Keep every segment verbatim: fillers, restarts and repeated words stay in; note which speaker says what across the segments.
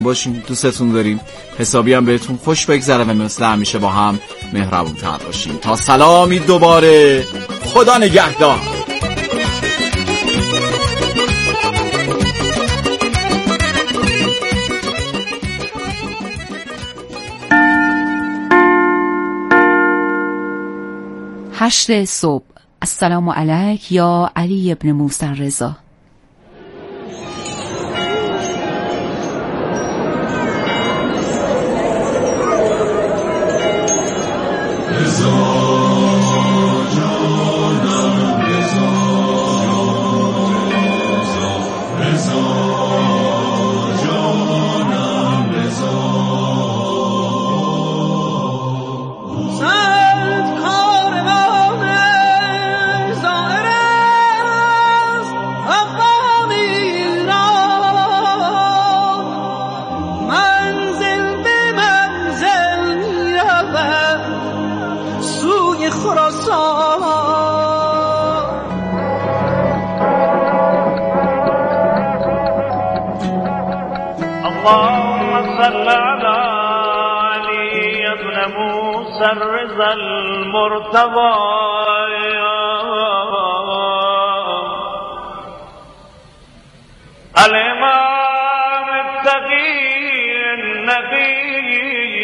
Speaker 1: باشین، دوستتون داریم، حسابی هم بهتون خوش بگذره و مثل همیشه با هم مهربون تر باشیم. تا سلامی دوباره، خدا نگهدار.
Speaker 2: هشت صبح. السلام علیک یا علی ابن موسی رضا.
Speaker 3: اللهم صل على علي ابن موسى الرضا المرتضى الإمام التقي النبي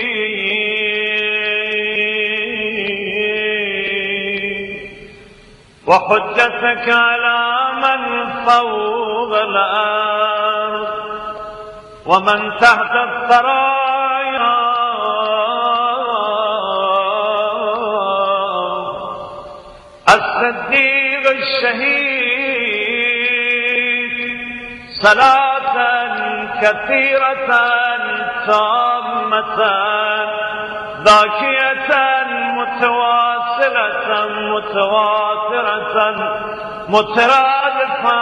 Speaker 3: وحجتك على من فوق الأرض ومن تحت الثرايا الصديق الشهيد صلاة كثيرة تامة ذاكية متواصلة متواترة مترادفة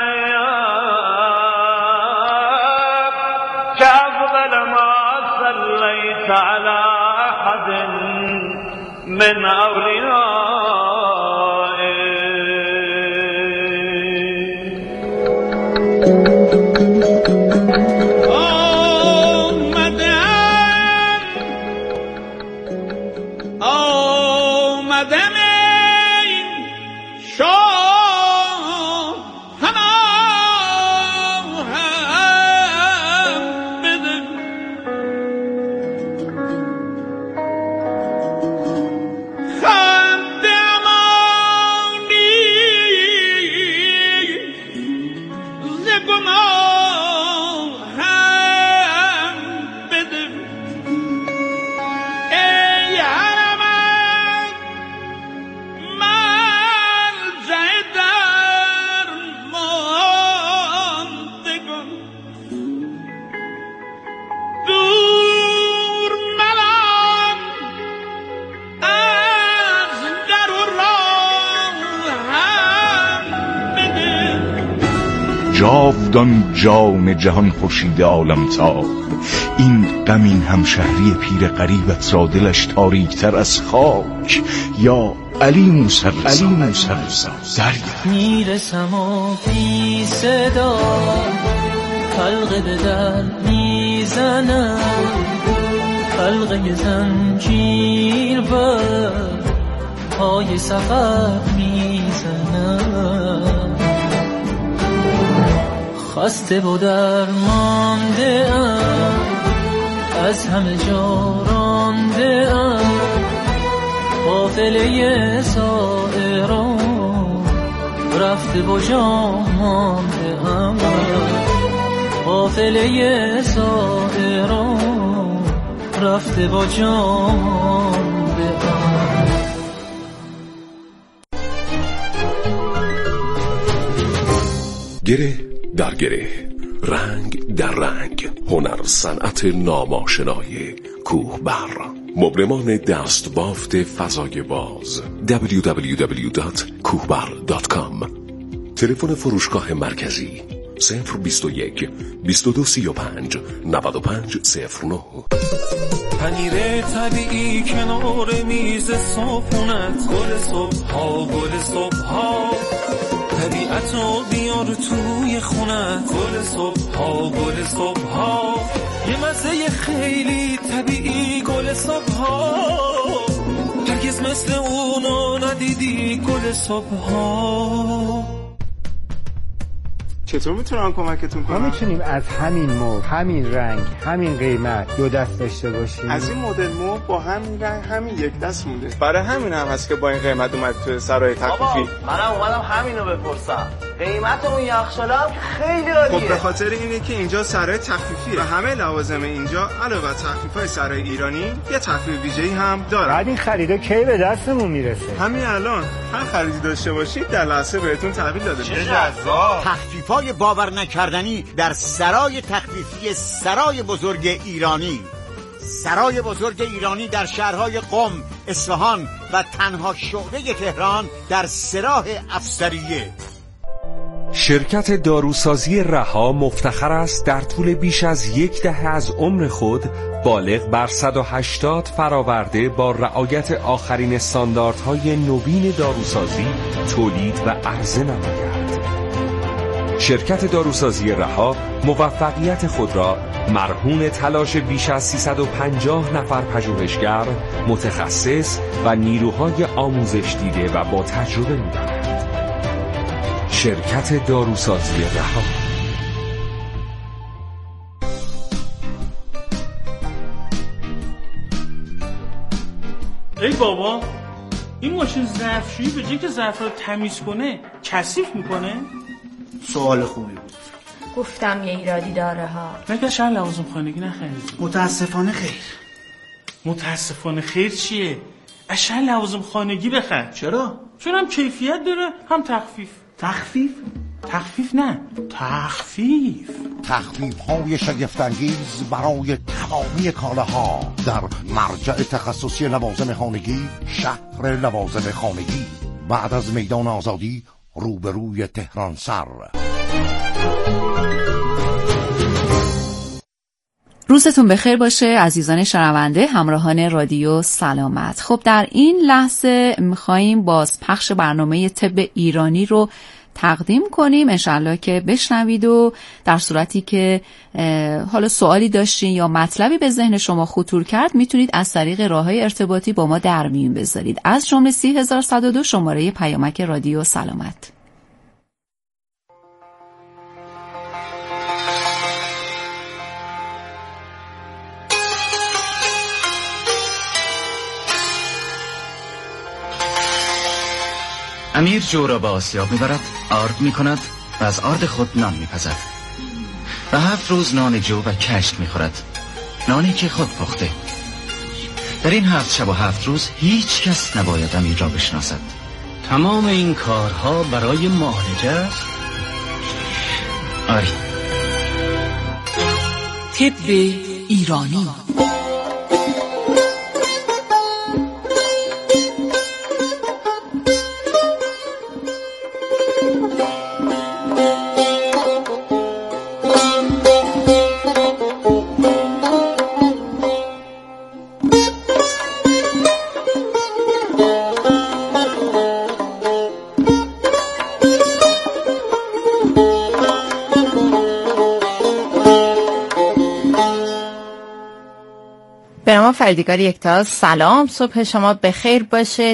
Speaker 3: كأفضل ما صليت على أحد من
Speaker 4: جاودان جان جهان خورشید عالم تاب، این غمین همشهری پیر غریبت را دلش تاریکتر از خاک. یا علی موسی علی موسی دریا
Speaker 5: میرسم و بی صدا حلقه به در میزنم، حلقه زنجیر بر پای سقف میزنم. خسته و درمانده ام، از همه جا رانده ام، قافله سائران رفته و جا مانده ام، قافله سائران رفته و جا مانده ام.
Speaker 6: گره در گره، رنگ در رنگ، هنر صنعت ناماشنای کوهبر. مبرمان دست بافت فضای باز دبلیو دبلیو دبلیو دات کوهبر دات کام. تلفن فروشگاه مرکزی صفر بیست و یک بیست و دو سی و پنج نود و پنج صفر نه.
Speaker 7: پنیر طبیعی کنار میز صبحونت، گل صبح ها گل صبح ها، طبیعتو بیار توی خونت. گل صبح ها گل صبح ها یه مزه خیلی طبیعی. گل صبح ها هرگز مثل اونو ندیدی. گل صبح ها.
Speaker 8: چطور میتونم کمکتون کنم؟
Speaker 9: ما میتونیم از همین مبل، همین رنگ، همین قیمت دو دست داشته باشیم.
Speaker 8: از این مدل مبل با همین رنگ همین یک دست مونده. برای همین هم هست که با این قیمت اومد تو سرای تخفیفی.
Speaker 10: منم اومدم همینو بپرسم. قیمت اون یخچال هم خیلی عالیه.
Speaker 8: خب به خاطر اینه که اینجا سرای تخفیفیه و همه لوازم اینجا علاوه بر تخفیفای سرای ایرانی یه تخفیف ویژه‌ای هم داره.
Speaker 9: بعد این خریدا کی به دستمون میرسه؟
Speaker 8: همین الان هر خریدی داشته باشید در لحظه بهتون تحویل داده میشه.
Speaker 11: جذاب. تخفیفای باور نکردنی در سرای تخفیفی سرای بزرگ ایرانی. سرای بزرگ ایرانی در شهرهای قم، اصفهان و تنها شعبه تهران در سراح افسریه.
Speaker 6: شرکت داروسازی رها مفتخر است در طول بیش از یک دهه از عمر خود بالغ بر صد و هشتاد فراورده با رعایت آخرین استانداردهای نوین داروسازی تولید و عرضه نماید. شرکت داروسازی رها موفقیت خود را مرهون تلاش بیش از سیصد و پنجاه نفر پژوهشگر، متخصص و نیروهای آموزش دیده و با تجربه می‌داند. شرکت داروسازی رها.
Speaker 12: ای بابا، این ماشین ظرفشویی به جای که ظرف رو تمیز کنه کثیف میکنه؟
Speaker 13: سوال خوبی بود.
Speaker 14: گفتم یه ایرادی داره ها.
Speaker 12: مگه شهر لوازم خانگی نخریدی؟
Speaker 13: متاسفانه خیر.
Speaker 12: متاسفانه خیر چیه؟ اشهر لوازم خانگی بخر.
Speaker 13: چرا؟
Speaker 12: چون هم کیفیت داره هم تخفیف.
Speaker 13: تخفیف؟
Speaker 12: تخفیف نه، تخفیف.
Speaker 15: تخفیف های شگفت‌انگیز برای تمامی کالاها در مرجع تخصصی لوازم خانگی، شهر لوازم خانگی، بعد از میدان آزادی روبروی تهران سر.
Speaker 2: روزتون بخیر باشه عزیزان شنونده همراهان رادیو سلامت. خب در این لحظه میخواییم باز پخش برنامه طب ایرانی رو تقدیم کنیم، انشالله که بشنوید و در صورتی که حالا سوالی داشتین یا مطلبی به ذهن شما خطور کرد میتونید از طریق راههای ارتباطی با ما در میون بذارید، از جمله سی هزار صد و دو شماره پیامک رادیو سلامت.
Speaker 16: امیر جو را به آسیاب میبرد، آرد میکند و از آرد خود نان میپزد و هفت روز نان جو و کشک میخورد، نانی که خود پخته. در این هفت شب و هفت روز هیچ کس نباید امیر را بشناسد. تمام این کارها برای معالجه است؟ آری.
Speaker 2: طب ایرانی.
Speaker 17: به نام فردیگار یکتا، سلام، صبح شما بخیر باشه.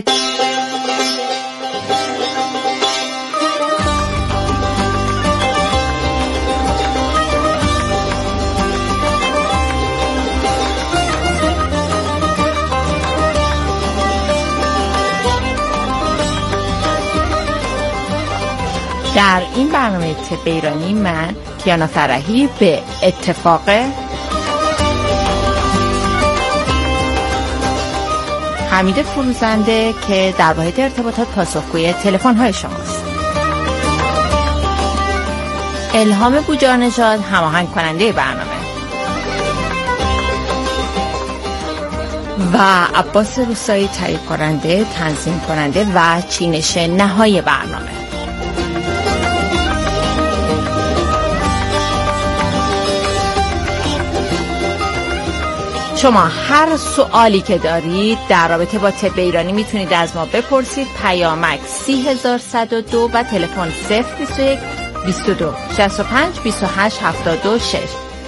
Speaker 17: در این برنامه طب ایرانی من کیانا فرحی به اتفاق حمید فروزنده که در واحد ارتباطات پاسخگوی تلفن‌های شماست، الهام بوجانژاد هماهنگ کننده برنامه و عباس روسایی تهیه کننده، تنظیم کننده و چینش نهایی برنامه. شما هر سوالی که دارید در رابطه با طب ایرانی میتونید از ما بپرسید. پیامک سی هزار صد و دو و تلفن صفر بیست و یک بیست و دو شصت و پنج بیست و هشت هفتاد و شش.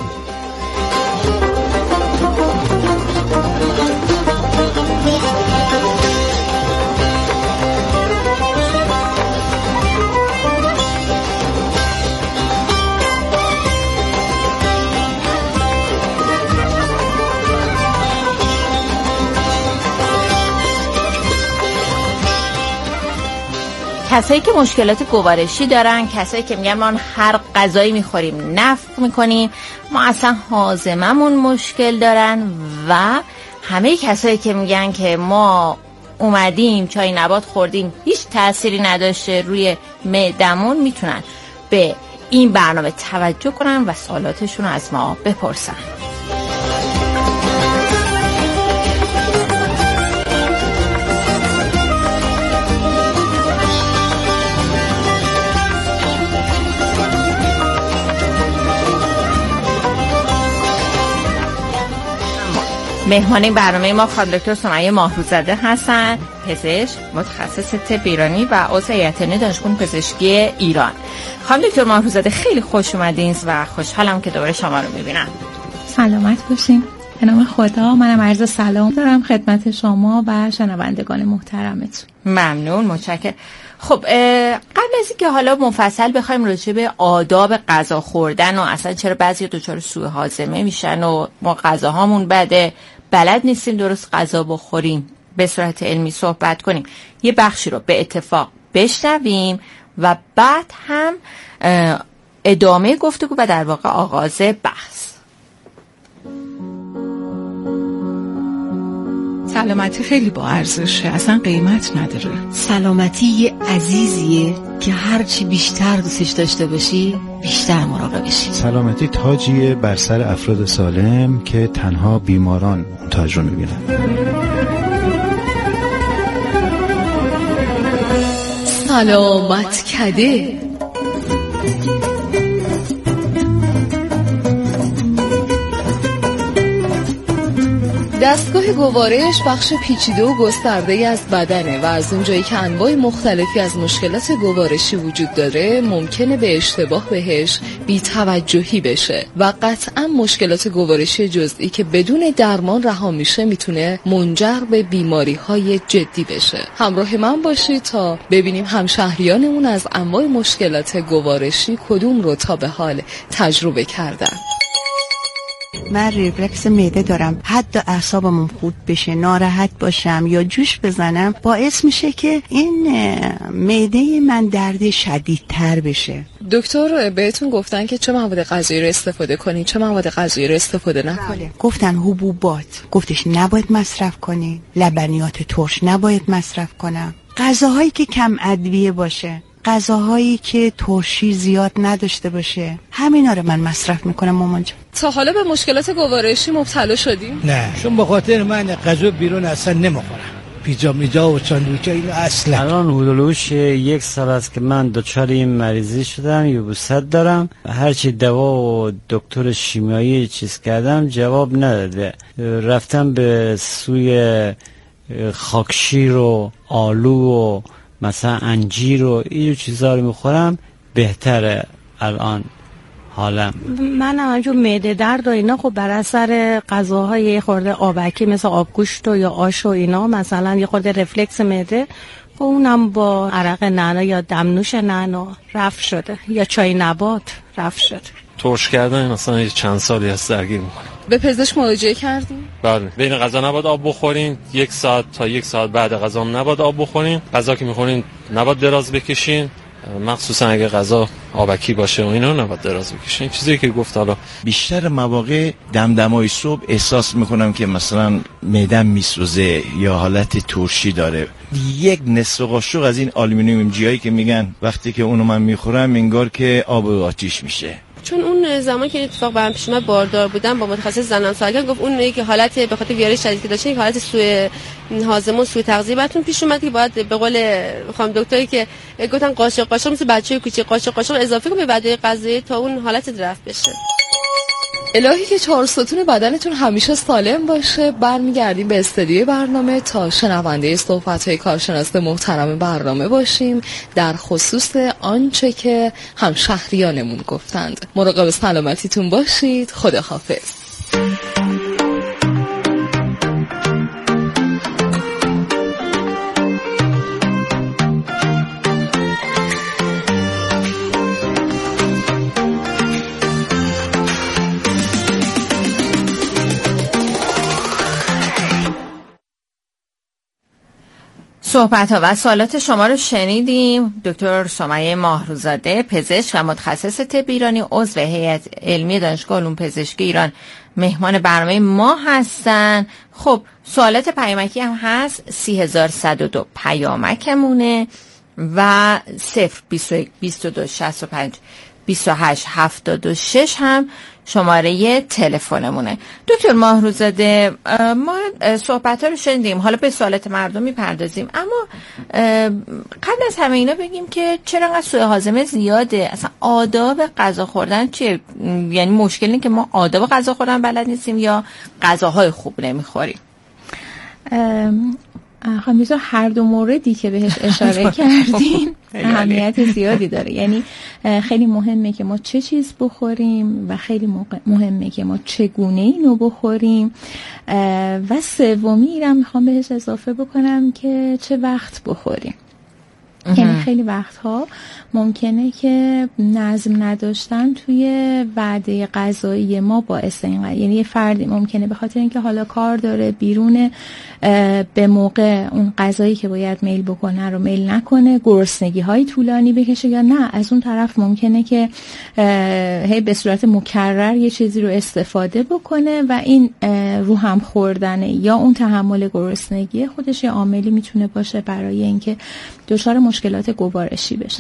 Speaker 17: کسایی که مشکلات گوارشی دارن، کسایی که میگن ما هر غذایی میخوریم نفع میکنیم، ما اصلا هاضممون مشکل دارن، و همه کسایی که میگن که ما اومدیم چای نبات خوردیم هیچ تأثیری نداشته روی معدمون، میتونن به این برنامه توجه کنن و سوالاتشون رو از ما بپرسن. مهمان این برنامه ما خانم دکتر سمیه ماهروزاده هستن، پزشک متخصص طب ایرانی و عضو هیئت علمی دانشگاه پزشکی ایران. خانم دکتر ماهروزاده خیلی خوش اومدین و خوشحالم که دوباره شما رو میبینم.
Speaker 18: سلامت باشین. به نام خدا، منم عرض سلام دارم خدمت شما و شنوندگان محترمتون.
Speaker 17: ممنون، متشکرم. خب قبل از اینکه حالا مفصل بخوایم راجع به آداب غذا خوردن و اصلا چرا بعضی دچار سوء هاضمه میشن و ما غذاهامون بده، بلد نیستیم درست غذا بخوریم، به صورت علمی صحبت کنیم، یه بخشی رو به اتفاق بشنویم و بعد هم ادامه گفتگو و در واقع آغاز بحث.
Speaker 18: سلامتی خیلی با ارزشه، اصلا قیمت نداره.
Speaker 19: سلامتی یه عزیزیه که هرچی بیشتر دوستش داشته باشی بیشتر مراقبشی.
Speaker 20: سلامتی تاجیه بر سر افراد سالم که تنها بیماران اون تاج رو میبینن.
Speaker 2: سلامت کده. دستگاه گوارش بخش پیچیده و گسترده‌ای از بدنه و از اونجایی که انواع مختلفی از مشکلات گوارشی وجود داره ممکنه به اشتباه بهش بی‌توجهی بشه و قطعا مشکلات گوارشی جزئی که بدون درمان رها میشه میتونه منجر به بیماری‌های جدی بشه. همراه من باشید تا ببینیم همشهریانمون از انواع مشکلات گوارشی کدوم رو تا به حال تجربه کردن.
Speaker 21: من ریفلکس معده دارم، حتی اعصابم خورد بشه، ناراحت باشم یا جوش بزنم باعث میشه که این معده من درد شدیدتر بشه.
Speaker 2: دکتر بهتون گفتن که چه مواد غذایی رو استفاده کنین، چه مواد غذایی رو استفاده نکنین؟
Speaker 21: گفتن حبوبات، گفتش نباید مصرف کنین، لبنیات ترش نباید مصرف کنم، غذاهایی که کم ادویه باشه، غذاهایی که ترشی زیاد نداشته باشه، همینا رو من مصرف میکنم. مامان جان
Speaker 2: تا حالا به مشکلات گوارشی مبتلا شدیم؟
Speaker 22: نه، چون به خاطر من غذا بیرون اصلا نمیخورم، پیزا میزا و ساندویچ اینو اصلا.
Speaker 23: الان حدودش یک سال است که من دچار این مریضی شدم، یبوست دارم، هرچی دوا و دکتر شیمیایی چیز کردم جواب نداده. رفتم به سوی خاکشیر و آلو و مثلا انجیر و این چیزا رو میخورم، بهتره الان حالم.
Speaker 24: من همونجور معده درد و اینا خب بر اثر غذاهای خورده آبکی مثل آبگوشت و یا آش و اینا، مثلا یه خورده رفلکس معده، خب اونم با عرق نعنا یا دمنوش نعنا رفع شده یا چای نبات رفع شده.
Speaker 25: ترش کردن مثلا یه چند سالی از درگیر میکنه.
Speaker 2: به پزشک مراجعه کردیم؟
Speaker 25: بله. بین غذا نباید آب بخورین، یک ساعت تا یک ساعت بعد غذا هم نباید آب بخورین. غذا که میخورین نباید دراز بکشین، مخصوصا اگه غذا آبکی باشه و اینا نباید دراز بکشین. چیزی که گفت حالا
Speaker 4: بیشتر مواقع دمدمای صبح احساس میکنم که مثلا معدم میسوزه یا حالت ترشی داره. یک نصف قاشق از این آلومینیوم جیایی که میگن وقتی که اونو من میخورم انگار که آب و آتیش میشه.
Speaker 26: چون اون زمان که اتفاق برام پیش اومد باردار بودم، با متخصص زنان سالگرد گفت اون یک حالت به خاطر ویروس شدید که داشتین، یک حالت سوء هاضمه و سوء تغذیه براتون پیش اومد که باید به قول خانم دکتری که گفتن قاشق قاشق مثل بچه‌ی کوچیک قاشق قاشق اضافه کنید به وعده غذایی تا اون حالت رفع بشه.
Speaker 1: الهی که چهار ستون بدنتون همیشه سالم باشه. برمیگردیم به استدیوی برنامه تا شنونده صحبت‌های کارشناس محترم برنامه باشیم در خصوص آنچه که همشهریانمون گفتند. مراقب سلامتیتون باشید. خداحافظ.
Speaker 17: صحبت ها و سوالات شما رو شنیدیم. دکتر سمیه ماهروزاده، پزشک و متخصص طب ایرانی، عضو هیئت علمی دانشگاه علوم پزشکی ایران، مهمان برنامه ما هستن. خب سوالات پیامکی هم هست. سی هزار صد و دو پیامکمونه و صفر بیست و یک بیست و دو شصت و پنج بیست و هشت هفتاد و شش هم شماره تلفنمونه. دکتر ماهروزاده، ما صحبت ها رو شنیدیم، حالا به سوالات مردم میپردازیم، اما قبل از همه اینا بگیم که چرا انقدر سوء هاضمه زیاده؟ اصلا آداب غذا خوردن چیه؟ یعنی مشکل اینه که ما آداب غذا خوردن بلد نیستیم یا غذاهای خوب نمیخوریم؟
Speaker 18: خانم دکتر، هر دو موردی که بهش اشاره کردین اهمیت زیادی داره. یعنی خیلی مهمه که ما چه چیز بخوریم و خیلی مهمه که ما چگونه اینو بخوریم، و سومی رو میخوام بهش اضافه بکنم که چه وقت بخوریم. یعنی خیلی وقتها ممکنه که نظم نداشتن توی وعده غذایی ما باعث این، یعنی یه فردی ممکنه به خاطر اینکه حالا کار داره بیرون، به موقع اون غذایی که باید میل بکنه رو میل نکنه، گرسنگی های طولانی بکشه، یا نه از اون طرف ممکنه که هی به صورت مکرر یه چیزی رو استفاده بکنه و این رو هم خوردنه یا اون تحمل گرسنگی خودش یه عاملی میتونه باشه برای اینکه دچار مشکلات گوارشی بشن.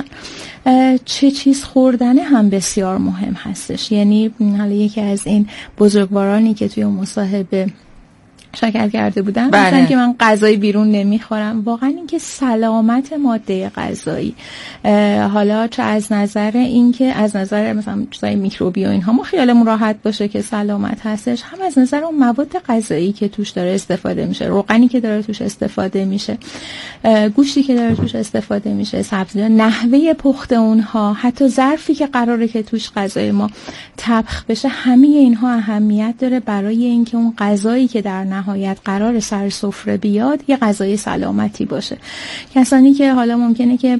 Speaker 18: چه چیز خوردنه هم بسیار مهم هستش. یعنی حالا یکی از این بزرگوارانی که توی مصاحبه شرکت کرده بودن گفتن که من غذای بیرون نمیخورم. واقعا این که سلامت ماده غذایی، حالا چه از نظر این که از نظر مثلا چیزای میکروبی و اینها ما خیالمون راحت باشه که سلامت هستش، هم از نظر اون مواد غذایی که توش داره استفاده میشه، روغنی که داره توش استفاده میشه، گوشتی که داره توش استفاده میشه، سبزی‌ها، نحوه پخت اونها، حتی ظرفی که قراره که توش غذای ما طبخ بشه، همه اینها اهمیت داره برای اینکه اون غذایی که در نهایت قرار سر سفره بیاد یه غذای سلامتی باشه. کسانی که حالا ممکنه که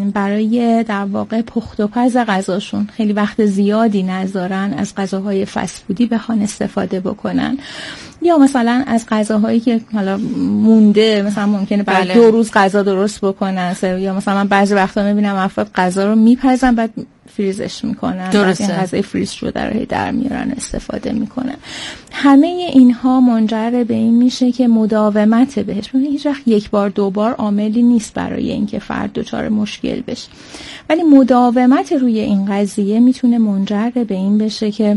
Speaker 18: برای در واقع پخت و پز غذاشون خیلی وقت زیادی نذارن، از غذاهای فست فودی بخوان استفاده بکنن، یا مثلا از غذاهایی که حالا مونده، مثلا ممکنه بعد بله. دو روز غذا درست بکنن، یا مثلا من بعضی وقتا میبینم افراد غذا رو میپزن بعد فریزش میکنن، درسته، این غذای فریز شده رو در میارن استفاده میکنن. همه اینها منجر به این میشه که مداومت بهش، هیچ وقت یک بار دو بار عاملی نیست برای اینکه فرد دچار مشکل بشه، ولی مداومت روی این قضیه میتونه منجر به این بشه که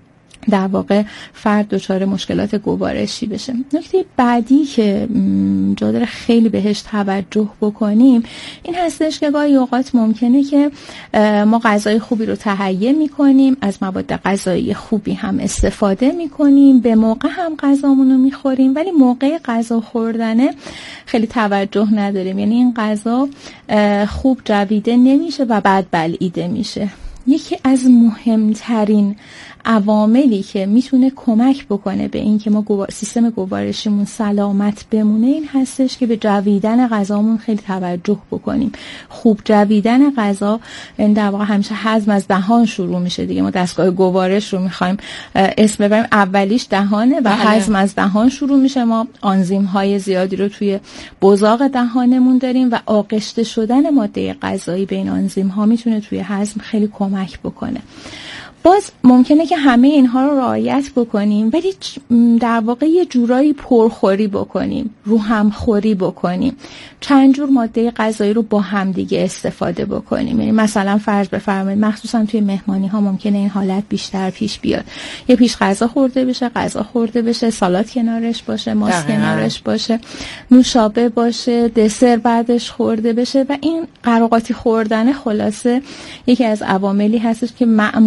Speaker 18: در واقع فرد دچار مشکلات گوارشی بشه. نکته بعدی که جا داره خیلی بهش توجه بکنیم این هستش که گاهی اوقات ممکنه که ما غذای خوبی رو تهیه میکنیم، از مواد غذایی خوبی هم استفاده میکنیم، به موقع هم غذامون رو میخوریم، ولی موقع غذا خوردنه خیلی توجه نداریم. یعنی این غذا خوب جویده نمیشه و بعد بلعیده میشه. یکی از مهمترین عواملی که میتونه کمک بکنه به این که ما گوار... سیستم گوارشیمون سلامت بمونه این هستش که به جویدن غذامون خیلی توجه بکنیم. خوب جویدن غذا این در واقع همیشه هضم از دهان شروع میشه دیگه. ما دستگاه گوارش رو میخوایم اسم ببریم، اولیش دهانه و هضم از دهان شروع میشه. ما آنزیم های زیادی رو توی بزاق دهانمون داریم و آغشته شدن ماده غذایی به این آنزیم ها میتونه توی هضم خیلی کمک بکنه. باز ممکنه که همه اینها رو رعایت بکنیم ولی در واقع یه جورایی پرخوری بکنیم، رو هم خوری بکنیم، چند جور ماده غذایی رو با هم دیگه استفاده بکنیم. یعنی مثلا فرض بفرمایید مخصوصا توی مهمانی ها ممکنه این حالت بیشتر پیش بیاد، یه پیش غذا خورده بشه، غذا خورده بشه، سالاد کنارش باشه، ماست کنارش باشه، نوشابه باشه، دسر بعدش خورده بشه و این قراقاتی خوردن خلاصه یکی از عواملی هستش که معمولا هم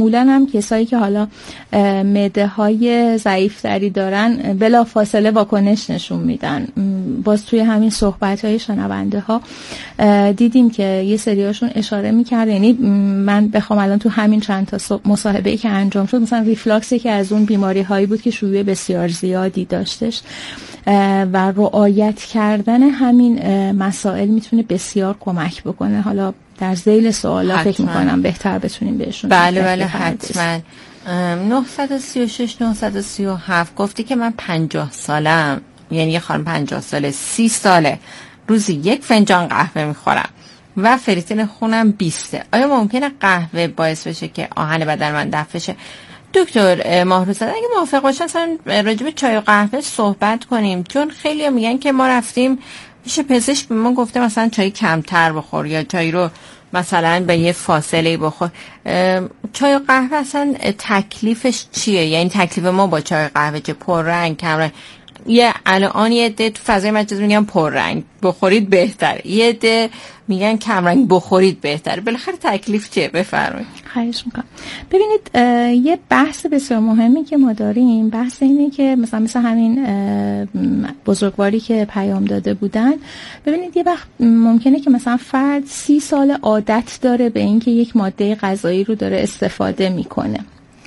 Speaker 18: کسایی که حالا معده های ضعیفتری دارن بلا فاصله واکنش نشون میدن. باز توی همین صحبت های شنونده ها دیدیم که یه سریاشون اشاره میکرد، یعنی من بخوام الان تو همین چند تا مصاحبه‌ای که انجام شد، مثلا ریفلاکس که از اون بیماری هایی بود که شیوع بسیار زیادی داشتش و رعایت کردن همین مسائل میتونه بسیار کمک بکنه. حالا در ذیل سوالا فکر میکنم بهتر بتونیم بهشون.
Speaker 17: بله بله حتما. نه سه شش نه سه هفت گفتی که من پنجاه سالم، یعنی یه خانم پنجاه ساله، سی ساله، روزی یک فنجان قهوه میخورم و فریتین خونم بیسته. آیا ممکنه قهوه باعث بشه که آهن بدن من دفع شه؟ دکتر ماهروزاده اگه موافق باشن اصلا راجع به چای و قهوه صحبت کنیم، چون خیلی میگن که ما رفتیم میشه پزشک به ما گفته مثلا چای کمتر بخور یا چای رو مثلا به یه فاصله بخور. چای و قهوه اصلا تکلیفش چیه؟ یعنی تکلیف ما با چای و قهوه چه؟ پررنگ، کمرنگ؟ یه الان یه عده تو فضای مجازی میگن پررنگ بخورید بهتره، یه عده میگن کمرنگ بخورید بهتره. بالاخره تکلیف چیه؟ بفرمایید.
Speaker 18: خواهش میکنم. ببینید یه بحث بسیار مهمی که ما داریم بحث اینه که مثلا مثلا همین بزرگواری که پیام داده بودن، ببینید یه وقت ممکنه که مثلا فرد سی سال عادت داره به اینکه یک ماده غذایی رو داره استفاده میکنه،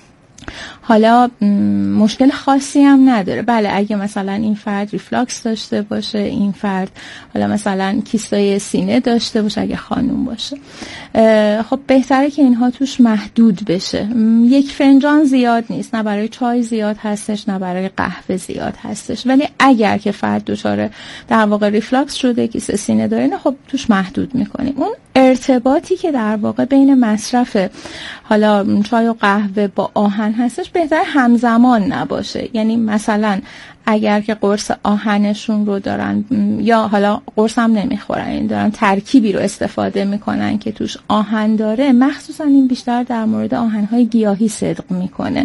Speaker 18: حالا مشکل خاصی هم نداره. بله اگه مثلا این فرد ریفلاکس داشته باشه، این فرد حالا مثلا کیستای سینه داشته باشه اگه خانوم باشه، خب بهتره که اینها توش محدود بشه. یک فنجان زیاد نیست، نه برای چای زیاد هستش نه برای قهوه زیاد هستش، ولی اگر که فرد دچار در واقع ریفلاکس شده، کیسه سینه داره، نه خب توش محدود میکنیم. اون ارتباطی که در واقع بین مصرف حالا چای و قهوه با آهن هستش بهتر همزمان نباشه. یعنی مثلا اگر که قرص آهنشون رو دارن یا حالا قرص هم نمیخورن، این دارن ترکیبی رو استفاده میکنن که توش آهن داره، مخصوصا این بیشتر در مورد آهنهای گیاهی صدق میکنه،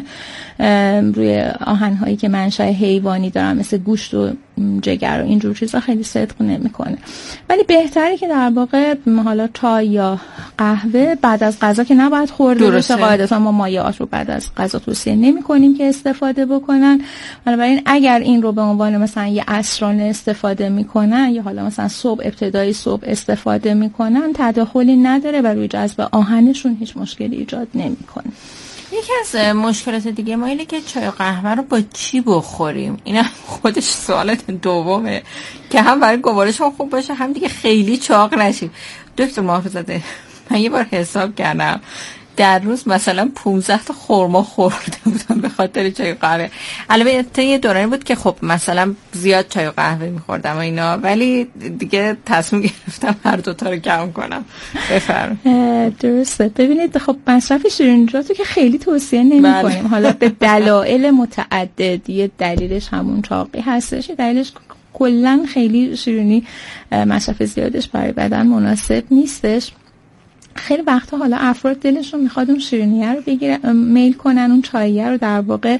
Speaker 18: روی آهنهایی که منشأ حیوانی دارن مثل گوشت و جگر و اینجور چیزا خیلی صدق نمیکنه. ولی بهتره که در واقع حالا چای یا قهوه بعد از غذا که نباید خورده بشه، قاعدتا ما مایعات رو بعد از غذا توصیه نمیکنیم که استفاده بکنن. بنابراین اگر این رو به عنوان مثلا یه عصرانه استفاده میکنن یا حالا مثلا صبح ابتدای صبح استفاده میکنن، تداخلی نداره و روی جذب آهنشون هیچ مشکلی ایجاد نمیکنه.
Speaker 17: یکی از مشکلات دیگه ما اینه که چای و قهوه رو با چی بخوریم؟ این خودش سوالت دومه که هم برای گوارش هم خوب باشه، هم دیگه خیلی چاق نشیم. دکتر محافظاده من یه بار حساب کردم در روز مثلا پانزده تا خرما خورده بودم به خاطر چای و قهوه. البته یه دورانی بود که خب مثلا زیاد چای و قهوه می‌خوردم و اینا، ولی دیگه تصمیم گرفتم هر دو تا رو کم کنم. بفرمایید.
Speaker 18: درسته. ببینید خب مصرف شیرینی‌جاتو که خیلی توصیه نمی‌کنیم. بله. حالا به دلایل متعدد، یه دلیلش همون چاقی هستش، دلیلش کلا خیلی شیرینی مصرف زیادش برای بدن مناسب نیستش. خیلی وقتا حالا افراد دلشون میخواد اون شیرینیه رو بگیرن، میل کنن اون چاییه رو در واقع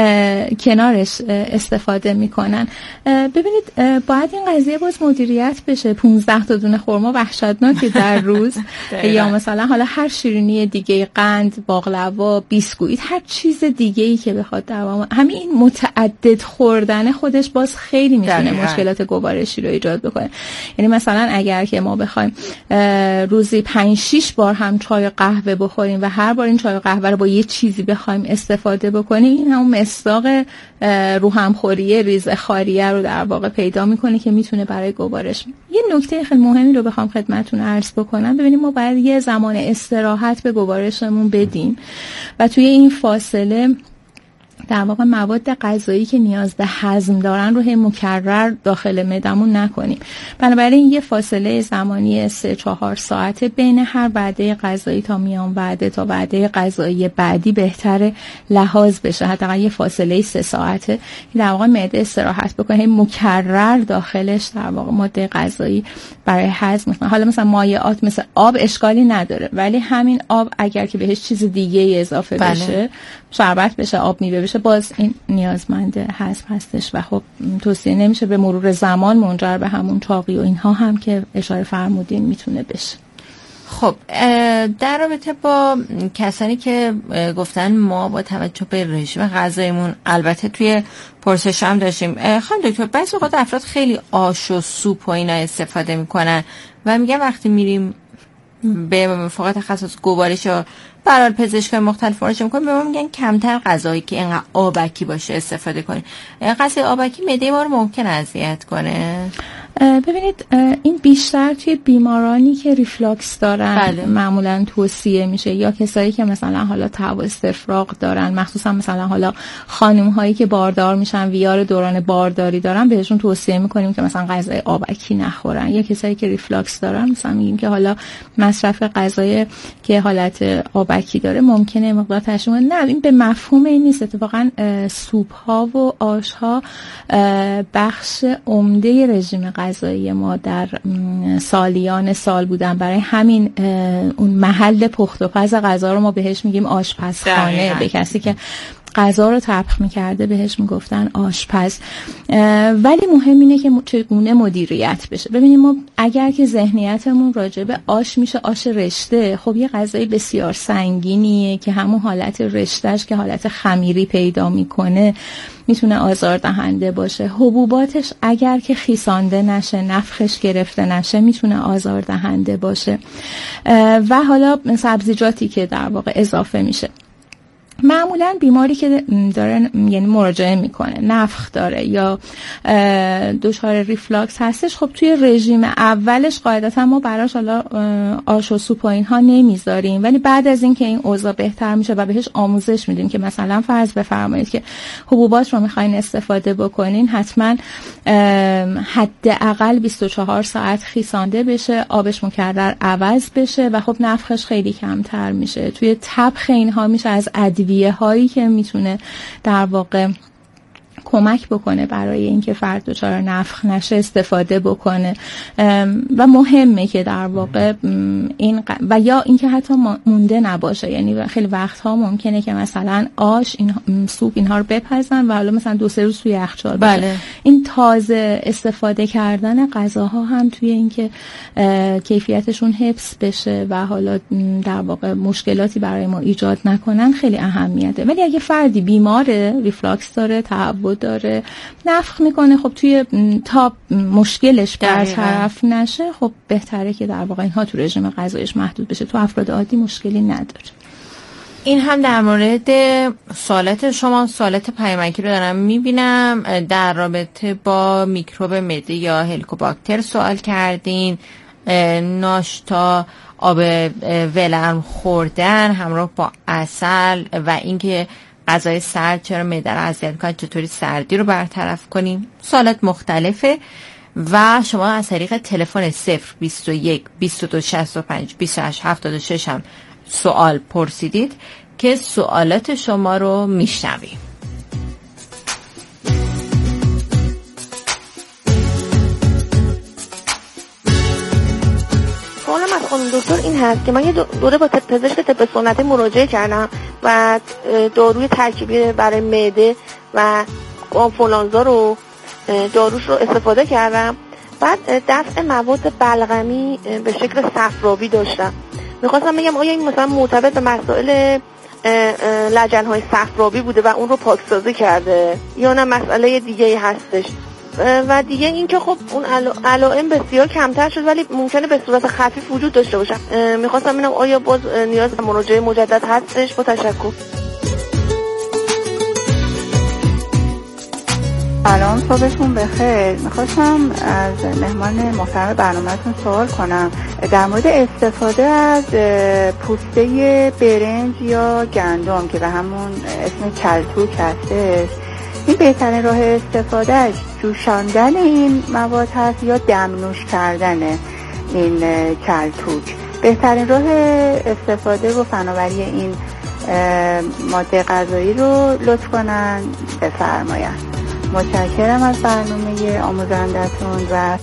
Speaker 18: کنارش استفاده میکنن. ببینید باید این قضیه باز مدیریت بشه. پانزده تا دونه خرما وحشتناکه در روز یا مثلا حالا هر شیرینی دیگه، قند، باقلوا، بیسکویت، هر چیز دیگه ای که بخواد دوام، همین این متعدد خوردن خودش باز خیلی میتونه مشکلات گوارشی رو ایجاد بکنه. یعنی مثلا اگر که ما بخوایم روزی پنج شش بار هم چای و قهوه بخوریم و هر بار این چای و قهوه رو با یه چیزی بخوایم استفاده بکنیم، این همون مصداق روحمخوری ریزخاریه رو در واقع پیدا میکنه که میتونه برای گوارش. یه نکته خیلی مهمی رو بخوام خدمتتون عرض بکنم، ببینیم ما باید یه زمان استراحت به گوارشمون بدیم و توی این فاصله در واقع مواد غذایی که نیاز به هضم دارن رو هی مکرر داخل معدمون نکنیم. بنابراین یه فاصله زمانی سه چهار ساعته بین هر وعده غذایی تا میان وعده تا وعده غذایی بعدی بهتره لحاظ بشه. حداقل یه فاصله سه ساعته در واقع معده استراحت بکنه، هی مکرر داخلش در واقع ماده غذایی برای هضم میکنه. حالا مثلا مایعات مثل آب اشکالی نداره، ولی همین آب اگر که بهش چیز دیگه اضافه بله. بشه، شربت بشه، آب میوه بشه، باز این نیازمند هضم هستش و خب توصیه نمیشه. به مرور زمان منجر به همون چاقی و اینها هم که اشاره فرمودین میتونه بشه.
Speaker 17: خب در رابطه با کسانی که گفتن ما با توجه به رژیم غذاییمون، البته توی پرسش هم داشتیم خانم دکتر، بعضی وقت افراد خیلی آش و سوپ و اینا استفاده میکنن و میگن وقتی میریم به فقط تخصص گوارش و برای پزشکای مختلف مراجعه میکنیم به ما میگن کمتر غذایی که اینقدر آبکی باشه استفاده کنیم. غذای آبکی معده ما رو ممکن اذیت کنه؟
Speaker 18: ببینید این بیشتر توی بیمارانی که ریفلاکس دارن بله. معمولا توصیه میشه، یا کسایی که مثلا حالا تب و استفراغ دارن، مخصوصا مثلا حالا خانم هایی که باردار میشن، ویار دوران بارداری دارن، بهشون توصیه میکنیم که مثلا غذای آبکی نخورن. یا کسایی که ریفلاکس دارن مثلا میگیم که حالا مصرف غذای که حالت آبکی داره ممکنه مقدار تشویق. نه این به مفهوم این نیست، اتفاقا سوپ ها و آش ها بخش عمده رژیم غذایی ما در سالیان سال بودن. برای همین اون محل پخت و پز غذا رو ما بهش میگیم آشپزخانه. به کسی که غذا رو طبخ میکرده بهش میگفتن آشپز. ولی مهم اینه که چگونه مدیریت بشه. ببینیم ما اگر که ذهنیتمون راجع به آش میشه آش رشته، خب یه غذای بسیار سنگینیه که همون حالت رشتهش که حالت خمیری پیدا میکنه میتونه آزاردهنده باشه. حبوباتش اگر که خیسانده نشه، نفخش گرفته نشه، میتونه آزاردهنده باشه. و حالا سبزیجاتی که در واقع اضافه میشه. معمولا بیماری که داره یعنی مراجعه میکنه نفخ داره یا دچار ریفلاکس هستش، خب توی رژیم اولش قاعدتا ما براش حالا آش و سوپ و اینها نمیذاریم، ولی بعد از اینکه این اوضاع بهتر میشه و بهش آموزش میدیم که مثلا فرض بفرمایید که حبوبات رو میخواین استفاده بکنین، حتما حداقل بیست و چهار ساعت خیسانده بشه، آبش مکرر عوض بشه و خب نفخش خیلی کمتر میشه. توی طبخ اینها میشه از ادویه هایی که میتونه در واقع کمک بکنه برای اینکه فرد دچار نفخ نشه استفاده بکنه. و مهمه که در واقع این و یا اینکه حتی مونده نباشه، یعنی خیلی وقتها ممکنه که مثلا آش این سوپ اینها رو بپزن و حالا مثلا دو سه روز توی یخچال باشه. بله. این تازه استفاده کردن غذاها هم توی اینکه کیفیتشون حفظ بشه و حالا در واقع مشکلاتی برای ما ایجاد نکنن خیلی اهمیته. ولی اگه فردی بیماره، ریفلاکس داره، تعود داره، نفخ میکنه، خب توی تا مشکلش برطرف نشه خب بهتره که در واقع اینها تو رژیم غذاییش محدود بشه. تو افراد عادی مشکلی نداره.
Speaker 17: این هم در مورد سوالات شما، سوالات پیامکی رو دارم میبینم در رابطه با میکروب معده یا هلیکوباکتر سوال کردین. ناشتا، آب ولرم خوردن همراه با عسل و اینکه غذای سرد چرا معده رو اذیت کنه، چطوری سردی رو برطرف کنیم. سوالات مختلفه و شما از طریق تلفن صفر بیست و یک بیست و دو شصت و پنج بیست و هشت هفتاد و شش هم سوال پرسیدید که سوالات شما رو میشنویم.
Speaker 3: سوالم از خانم دکتر این هست که من یه دوره با پزشک طب سنتی مراجعه کردم و داروی ترکیبی برای معده و آنفولانزا رو داروش رو استفاده کردم. بعد دفع مواد بلغمی به شکل صفراوی داشتم. میخواستم بگم آیا این مثلا مرتبط به مسائل لجن‌های صفراوی بوده و اون رو پاکسازی کرده یا نه مسئله دیگه هستش؟ و دیگه این که خب اون علائم بسیار کمتر شد ولی ممکنه به صورت خفیف وجود داشته باشه. میخواستم ببینم آیا باز نیاز به مراجعه مجدد هستش؟ با تشکر.
Speaker 5: سلام، صبحتون بخیر. میخواستم از مهمان محترم برنامه‌تون سوال کنم در مورد استفاده از پوسته برنج یا گندم که به همون اسم چلتوک هستش. این بهترین راه استفادهش جوشاندن این مواد هست یا دمنوش کردن این چلتوک؟ بهترین راه استفاده و فناوری این ماده غذایی رو لطف کنن بفرمایند. متشکرم از برنامه آموزندتون. و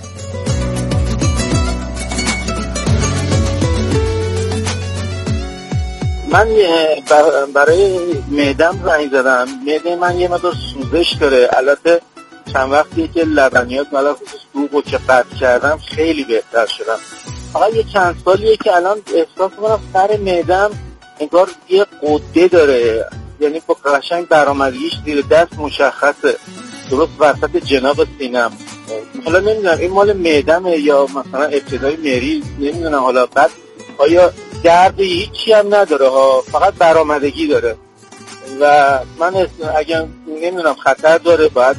Speaker 7: من برای معدم زنگ زدم. معده من یه مقدار سوزش داره. البته چند وقتیه که لبنیات ملا خصوص دوغو که قطع کردم خیلی بهتر شدم. فقط یه چند سالیه که الان احساس میکنم سر معدم انگار یه قده داره، یعنی با قشنگ برآمدگیش زیر دست مشخصه، درست وسط جناب سینم. حالا نمیدونم این مال معدمه یا مثلا ابتدای مریض، نمیدونم. حالا بعد آیا درد هیچی هم نداره ها، فقط برآمدگی داره و من اگه نمیدونم خطر داره باید